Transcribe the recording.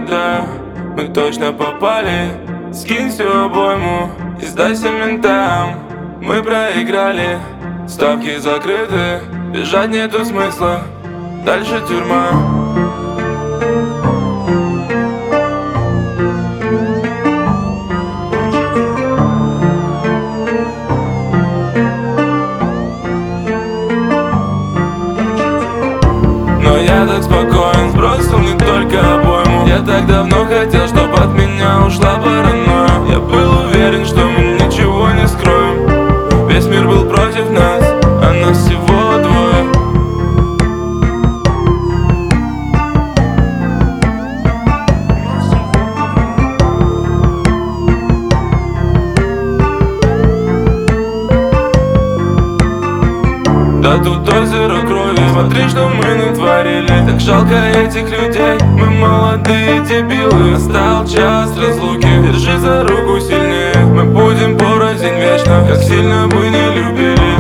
да, мы точно попали. Скинь всю обойму и сдайся ментам. Мы проиграли, ставки закрыты, бежать нету смысла, дальше тюрьма. Но я так спокоен, сбросил не только обойму. Я так давно хотел, чтоб от меня ушла паранойя. Я был уверен, что мы ничего не скроем. Весь мир был против нас, а нас всего двое. Да тут озеро крови, смотри, что мы натворили. Так жалко этих людей, мы молодые дебилы. Настал час разлуки, держи за руку сильнее. Мы будем порознь вечно, как сильно бы не любили.